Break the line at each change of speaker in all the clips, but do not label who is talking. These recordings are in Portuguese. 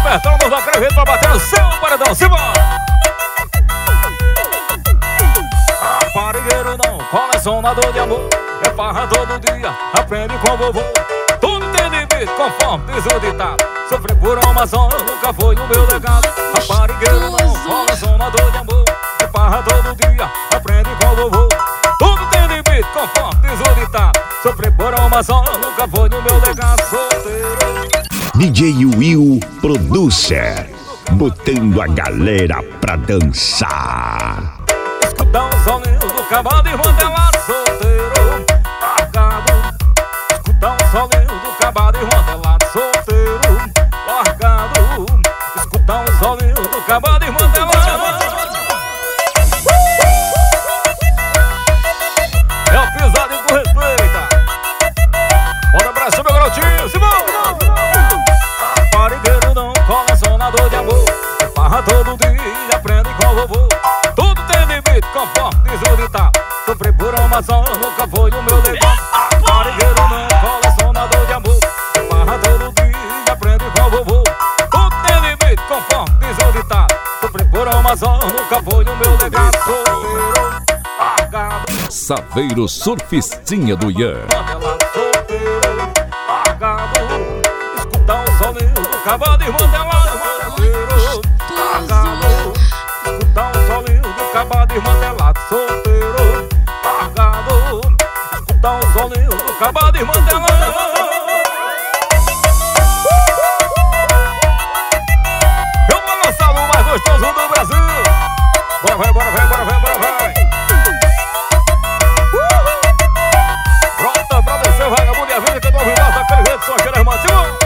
Robertão nos acredita pra bater o seu paredão. Simbora! Parigueiro não, colecionador de amor. É farra todo dia, aprende com vovô. Tudo tem limite, conforme diz o ditado. Sofrer por uma só nunca foi o meu legado. Parigueiro não, colecionador de amor. É farra todo dia, aprende com vovô. Tudo tem limite, conforme diz o ditado. Sofrer por uma só nunca foi o meu legado. Solteiro.
DJ Will Producer, botando a galera pra dançar.
Escutar o solinho do cavalo e rodelar solteiro, largado. Escutar o solinho do cavalo e rodelar solteiro, largado. Escutar o solinho do cavalo e rodelar. É o pisadinho com respeita. Bora pra cima, meu garotinho, Simão. Parigueiro não, colecionador de amor. Farra todo dia, aprende com o vovô. Tudo tem limite, conforme diz o ditado. Sofrer por uma só nunca foi o meu legado. Parigueiro não, colecionador de amor. Farra todo dia, aprende com o vovô. Tudo tem limite, conforme diz o ditado. Sofrer por uma só nunca foi o meu legado. Solteiro, largado.
Saveiro Surfistinha do Ian.
Solteiro, largado. Escutar o solinho do cavalo e modelar. Solteiro, largado. Escutar o solinho do cavalo e modelado. Solteiro, largado. Escutar o solinho do cavalo e modelado. Eu vou lançar o mais gostoso do Brasil. Bora vai, bora vai, bora vai, bora vai. Pronta pra descer, vagabundo e a vida que eu tô ouvindo daquele jeito, só aquele irmãozinho.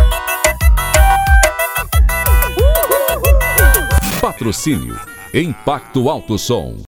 Patrocínio Impacto Alto Som.